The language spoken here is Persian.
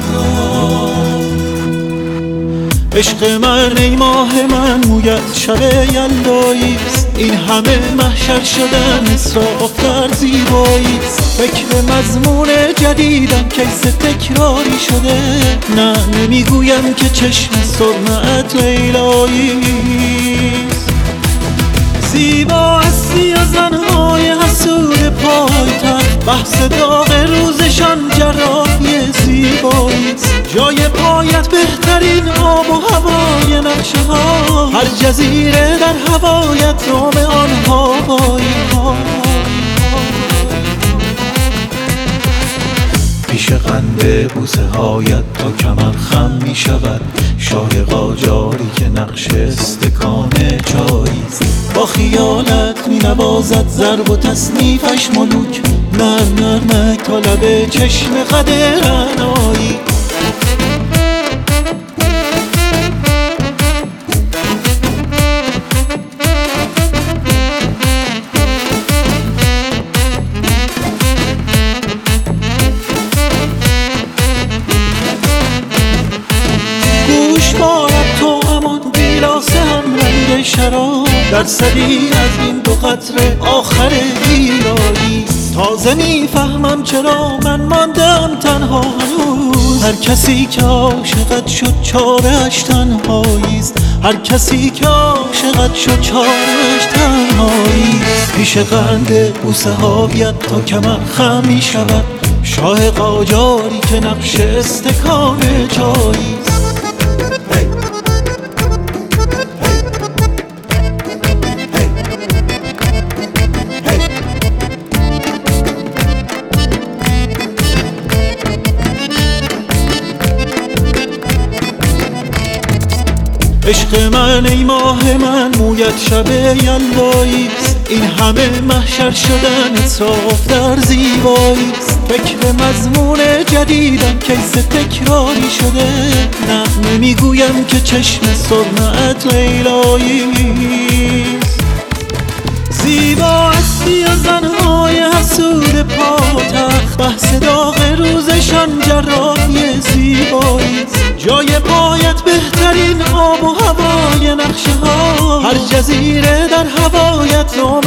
عشق من ای ماه من مویت شب یلداییست، این همه محشر شدن اسراف در زیباییست. فکر مضمون جدیدم کیس تکراری شده، نه نمیگویم که چشم سرمت لیلاییست. زیبا هستی از زنهای حسود پایتخت، بحث داغ روزشان جراحی زیباییست. جای پایت بهترین آب و هوای نقشه ها، هر جزیره در هوایت نام آنها هایی ها. پیش قند بوسه هایت تا کمر خم می شود شاه قاجاری که نقش استکان چاییست. با خیالت می نوازد ضرب و تصنیفش ملوک، نرمک تا لب چشم قد رعنایی. شراب در صدی از این دو قطره آخر گیرایی. تازه میفهمم چرا من ماندم تنها هنوز، هر کسی که عاشقت شد چاره‌اش تنهاییست. هر کسی که عاشقت شد چاره‌اش تنهاییست. پیش قند بوسه هایت تا کمر خم می شود شاه قاجاری که نقش استکان چاییست. عشق من ای ماه من مویت شب یلداییست، این همه محشر شدن اسراف در زیباییست. فکر مضمون جدیدم کیس تکراری شده، نه نمیگویم که چشم سرمت لیلاییست. زیبا هستی از زنهای حسود پاتخت، بحث داغ روزشان جراحی زیباییست. جای پایت بهترین آب و هوای نقشه ها، هر جزیره در هوایت